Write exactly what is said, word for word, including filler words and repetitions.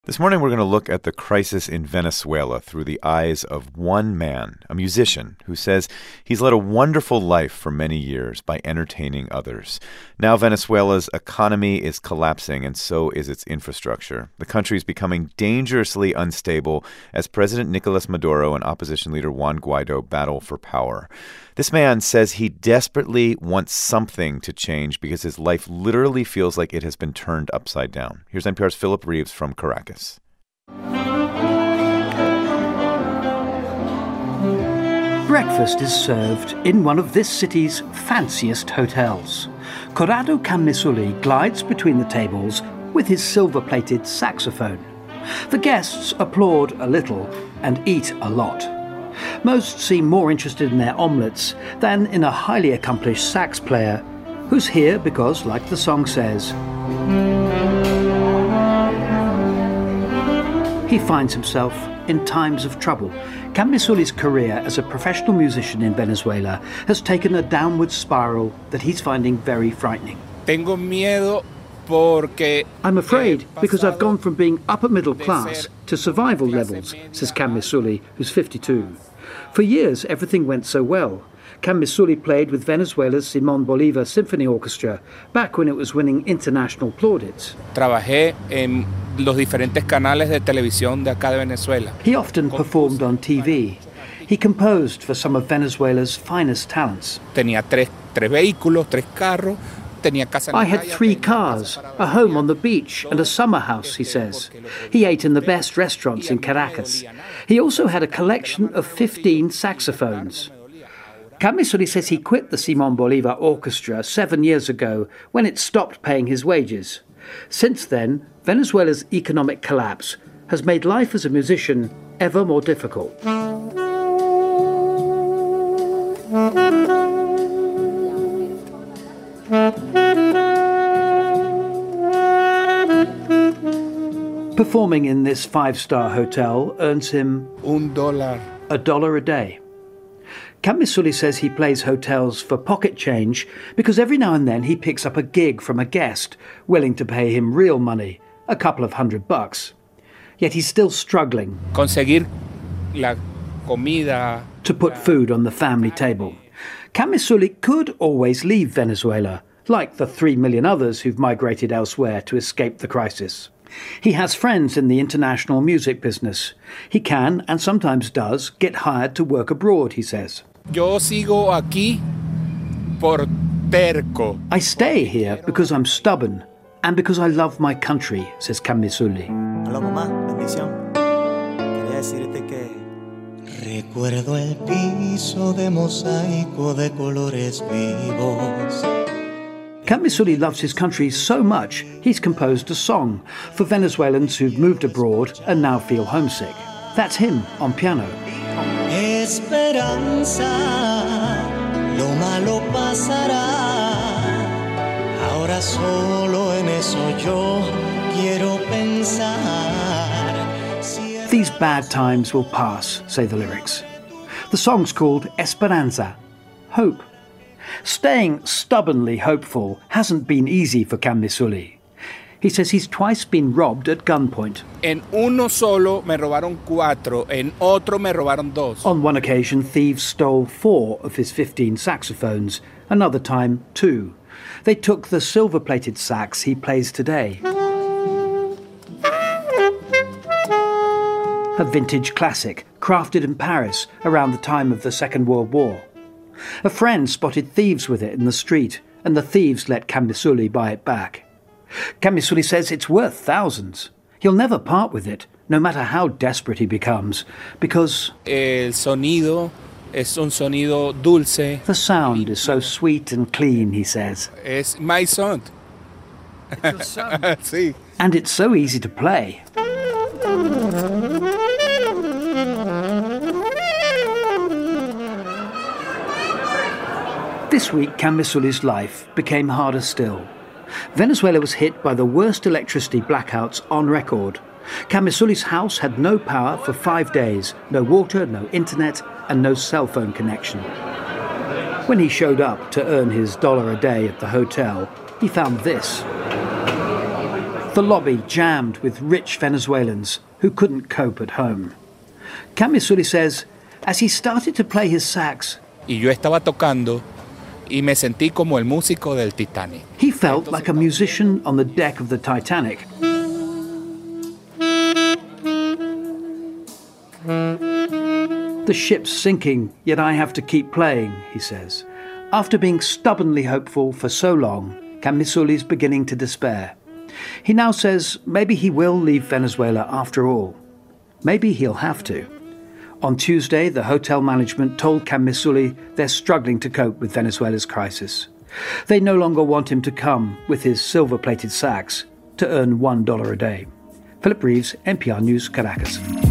This morning, we're going to look at the crisis in Venezuela through the eyes of one man, a musician, who says he's led a wonderful life for many years by entertaining others. Now Venezuela's economy is collapsing, and so is its infrastructure. The country is becoming dangerously unstable as President Nicolas Maduro and opposition leader Juan Guaido battle for power. This man says he desperately wants something to change because his life literally feels like it has been turned upside down. Here's N P R's Philip Reeves from Caracas. Breakfast is served in one of this city's fanciest hotels. Corrado Camisuli glides between the tables with his silver-plated saxophone. The guests applaud a little and eat a lot. Most seem more interested in their omelettes than in a highly accomplished sax player who's here because, like the song says, he finds himself in times of trouble. Camisuli's career as a professional musician in Venezuela has taken a downward spiral that he's finding very frightening. Tengo miedo porque I'm afraid because I've gone from being upper middle class to survival levels, says Camisuli, who's fifty-two. For years, everything went so well. Camisuli played with Venezuela's Simón Bolívar Symphony Orchestra back when it was winning international plaudits. Trabajé en los diferentes canales de televisión de acá de Venezuela. He often performed on T V. He composed for some of Venezuela's finest talents. Tenía tres, tres vehículos, tres carros. I had three cars, a home on the beach and a summer house, he says. He ate in the best restaurants in Caracas. He also had a collection of fifteen saxophones. Camisuli says he quit the Simón Bolívar Orchestra seven years ago when it stopped paying his wages. Since then, Venezuela's economic collapse has made life as a musician ever more difficult. Performing in this five-star hotel earns him Un dólar. a dollar a day. Camisuli says he plays hotels for pocket change because every now and then he picks up a gig from a guest willing to pay him real money, a couple of hundred bucks. Yet he's still struggling Conseguir la comida, to put food on the family table. Camisuli could always leave Venezuela, like the three million others who've migrated elsewhere to escape the crisis. He has friends in the international music business. He can, and sometimes does, get hired to work abroad, he says. Yo sigo aquí por terco. I stay here because I'm stubborn and because I love my country, says Camisuli. Hola mamá, bendición. Quería decirte que recuerdo el piso de mosaico de colores vivos. Camisuli loves his country so much, he's composed a song for Venezuelans who've moved abroad and now feel homesick. That's him on piano. Esperanza, lo malo pasará. Ahora solo en eso yo quiero pensar. These bad times will pass, say the lyrics. The song's called Esperanza, hope. Staying stubbornly hopeful hasn't been easy for Camisuli. He says he's twice been robbed at gunpoint. En uno solo me robaron cuatro, en otro me robaron dos. On one occasion, thieves stole four of his fifteen saxophones, another time two. They took the silver-plated sax he plays today. A vintage classic, crafted in Paris around the time of the Second World War. A friend spotted thieves with it in the street, and the thieves let Camisuli buy it back. Camisuli says it's worth thousands. He'll never part with it, no matter how desperate he becomes, because El sonido es un sonido dulce. the sound is so sweet and clean, he says. Es my son. It's your son. Sí. And it's so easy to play. This week, Camisuli's life became harder still. Venezuela was hit by the worst electricity blackouts on record. Camisuli's house had no power for five days, no water, no internet, and no cell phone connection. When he showed up to earn his dollar a day at the hotel, he found this. The lobby jammed with rich Venezuelans who couldn't cope at home. Camisuli says, as he started to play his sax, Y yo estaba tocando y me sentí como el músico del Titanic. he felt like a musician on the deck of the Titanic. The ship's sinking, yet I have to keep playing, he says. After being stubbornly hopeful for so long, Camisuli's beginning to despair. He now says maybe he will leave Venezuela after all. Maybe he'll have to. On Tuesday, the hotel management told Camisuli they're struggling to cope with Venezuela's crisis. They no longer want him to come with his silver-plated sax to earn one dollar a day. Philip Reeves, N P R News, Caracas.